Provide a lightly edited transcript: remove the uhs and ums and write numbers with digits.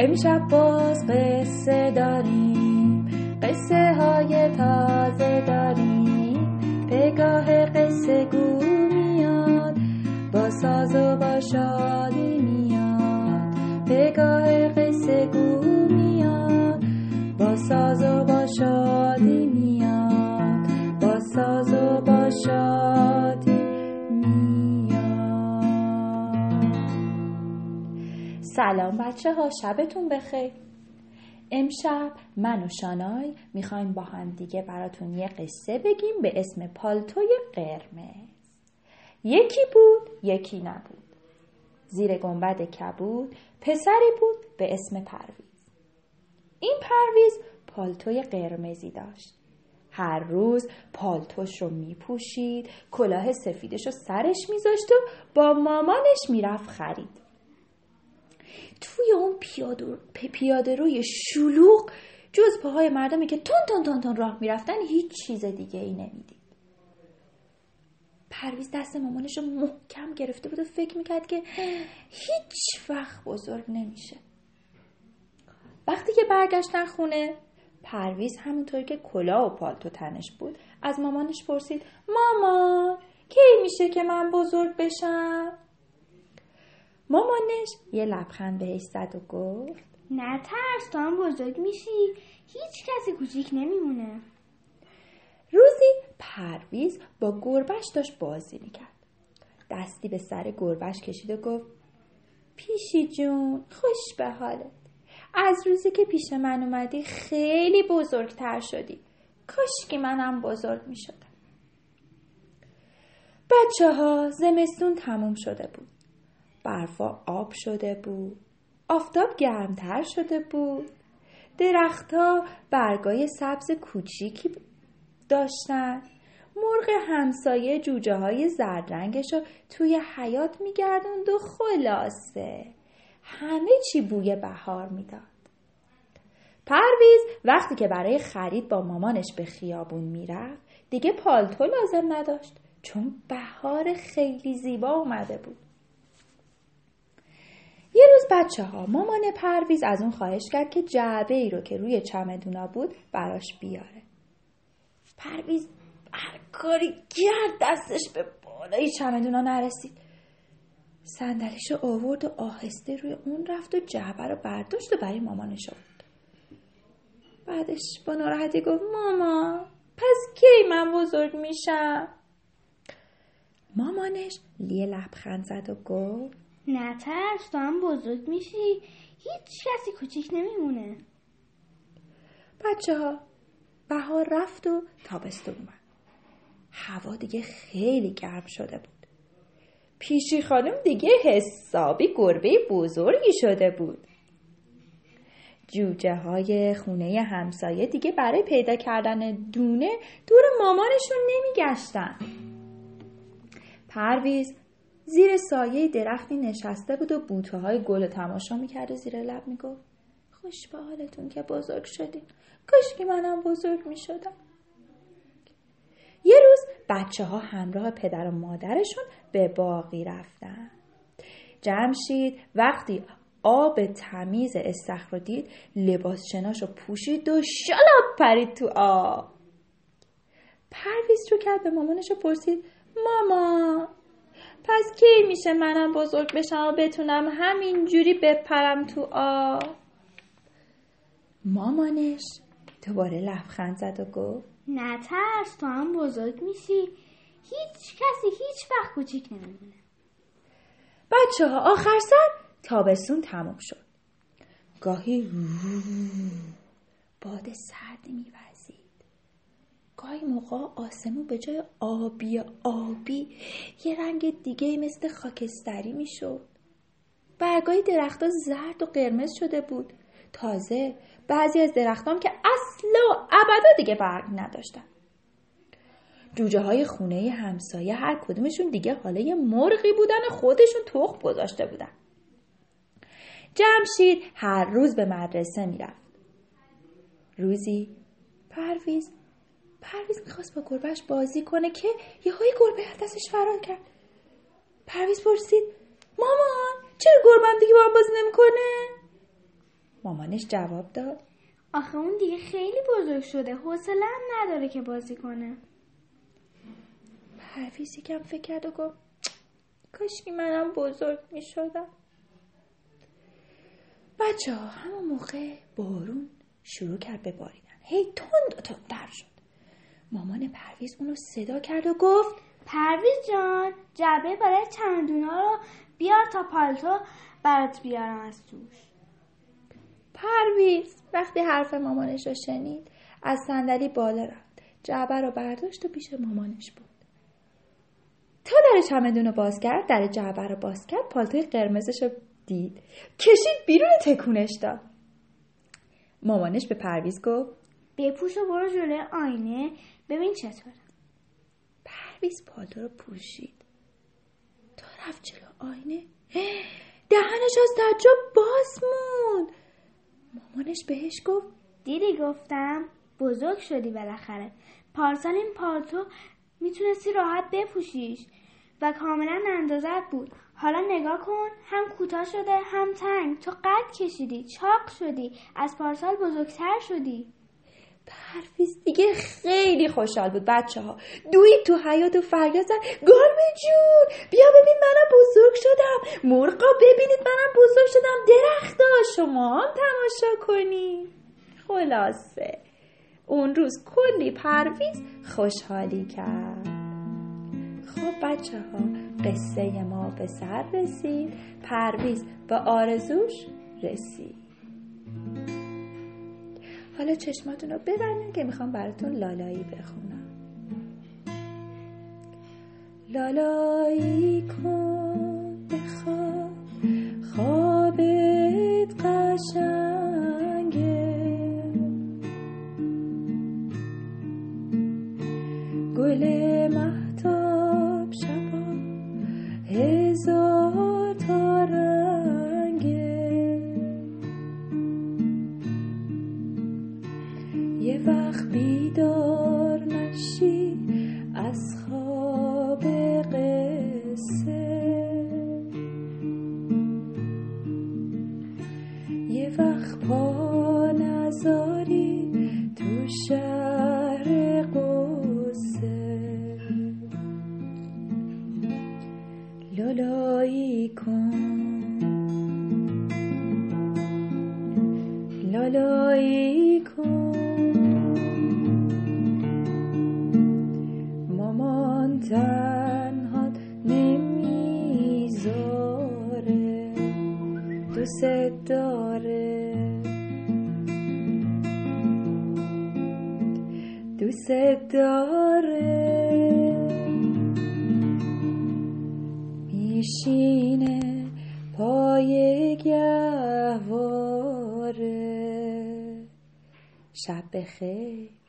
امشب باز قصه داریم، قصه های تازه داریم. پگاه قصه گو میاد، با ساز و با شادی میاد. پگاه قصه گو میاد، با ساز و با شادی میاد. با ساز و با شادی میاد. سلام بچه ها، شبتون بخیر. امشب من و شانای میخوایم با هم دیگه براتون یه قصه بگیم به اسم پالتوی قرمز. یکی بود یکی نبود. زیر گنبد کبود پسری بود به اسم پرویز. این پرویز پالتوی قرمزی داشت. هر روز پالتوش رو میپوشید، کلاه سفیدش رو سرش میذاشت و با مامانش میرفت خرید. توی اون پیاده روی شلوغ جز پاهای مردمی که تون راه میرفتن هیچ چیز دیگه ای نمیدید. پرویز دست مامانش رو محکم گرفته بود و فکر میکرد که هیچ وقت بزرگ نمیشه. وقتی که برگشتن خونه، پرویز همونطور که کلاه و پالتو تنش بود از مامانش پرسید: مامان، کی میشه که من بزرگ بشم؟ مامانش یه لبخند بهش زد و گفت: نه ترس، تو هم بزرگ میشی، هیچ کسی کوچیک نمیمونه. روزی پرویز با گربه‌اش داشت بازی میکرد. دستی به سر گربه‌اش کشید و گفت: پیشی جون، خوش به حالت. از روزی که پیش من اومدی خیلی بزرگتر شدی. کاش که منم بزرگ میشدم. بچه‌ها، زمستون تموم شده بود. برفا آب شده بود. آفتاب گرمتر شده بود. درخت‌ها برگای سبز کوچیکی داشتن. مرغ همسایه جوجه های زرد رنگش رو توی حیاط میگردوند و خلاصه همه چی بوی بهار میداد. پرویز وقتی که برای خرید با مامانش به خیابون میرفت دیگه پالتو لازم نداشت، چون بهار خیلی زیبا اومده بود. یه روز بچه ها مامان پرویز از اون خواهش کرد که جعبه ای رو که روی چمدونا بود براش بیاره. پرویز هر کاری کرد دستش به بالای چمدونا نرسید. صندلیش رو آورد و آهسته روی اون رفت و جعبه رو برداشت و برای مامانش آورد. بعدش با ناراحتی گفت: مامان، پس کی من بزرگ میشم؟ مامانش یه لبخند زد و گفت: نه ترس، تو هم بزرگ میشی، هیچ کسی کوچیک نمیمونه. بچه ها، بهار رفت و تابستون اومد. هوا دیگه خیلی گرم شده بود. پیشی خانم دیگه حسابی گربه بزرگی شده بود. جوجه های خونه همسایه دیگه برای پیدا کردن دونه دور مامانشون نمیگشتن. پرویز زیر سایه درختی نشسته بود و بوته های گل تماشا میکرد و زیر لب میگفت: خوش به حالتون که بزرگ شدین، کاش که منم بزرگ میشدم. یه روز بچه ها همراه پدر و مادرشون به باغی رفتن. جمشید وقتی آب تمیز استخر رو دید لباس شناشو پوشید و شلاب پرید تو آب. پرویز رو کرد به مامانش و پرسید: مامان، پس کی میشه منم بزرگ بشم و بتونم همین جوری بپرم تو آب؟ مامانش دوباره لبخند زد و گفت: نه ترس، تو هم بزرگ میشی، هیچ کسی هیچ وقت کوچیک نمیمونه. بچه ها، آخر سر تابستون تموم شد. گاهی باد سردی میوزید. گاهی موقع آسمون به جای آبی یه رنگ دیگه مثل خاکستری میشد. برگای درخت‌ها زرد و قرمز شده بود. تازه بعضی از درختام که اصلا ابدا دیگه برگ نداشتن. جوجه های خونه همسایه هر کدومشون دیگه حالا یه مرغی بودن و خودشون تخم گذاشته بودن. جمشید هر روز به مدرسه میرفت. روزی پرویز میخواست با گربهش بازی کنه که یهویی گربه از دستش فرار کرد. پرویز پرسید: مامان، چرا گربه‌م دیگه با هم بازی نمیکنه؟ مامانش جواب داد آخه اون دیگه خیلی بزرگ شده، حوصله هم نداره که بازی کنه. پرویز یکم فکر کرد و گفت کاش که منم بزرگ می شدم. بچه ها همون موقع بارون شروع کرد به باریدن، هی تندتر شد. مامان پرویز اونو صدا کرد و گفت پرویز جان، جعبه برای چمدونا رو بیار تا پالتو برات بیارم از توش. پرویز وقتی حرف مامانش رو شنید از صندلی بالا رفت، جعبه رو برداشت و پیش مامانش بود. تا در چمدون رو باز کرد، در جعبه رو باز کرد، پالتوی قرمزش رو دید، کشید بیرون، تکونش داد. مامانش به پرویز گفت بپوش و برو جلوی آینه ببین چطوره. پرویز پالتو رو پوشید، تا رفت جلو آینه دهنش از تعجب باز موند. مامانش بهش گفت دیدی گفتم بزرگ شدی بالاخره. پارسال این پالتو میتونستی راحت بپوشیش و کاملا اندازت بود. حالا نگاه کن، هم کوتاه شده هم تنگ. تو قد کشیدی، چاق شدی، از پارسال بزرگتر شدی. پرویز دیگه خیلی خوشحال بود. بچه ها دوید تو حیاط و فریاد زد گربه جون بیا ببین منم بزرگ شدم، مرغا ببینید منم بزرگ شدم، درختا شما هم تماشا کنی. خلاصه اون روز کلی پرویز خوشحالی کرد. خب بچه ها قصه ما به سر رسید، پرویز به آرزوش رسید. حالا چشماتون رو ببندید که میخوام براتون لالایی بخونم. لالایی کن بخواب، خوابت قشنگه، گل مهتاب شبا هزار تا رنگه، یه وقت بیدار نشی از خواب قصه، یه وقت پا نذاری تو شهر قصه، لالایی کن، لالایی کن، مامان تنهات نمیذاره، دوست داره، دوست داره، میشینه پای گهواره. شب بخیر.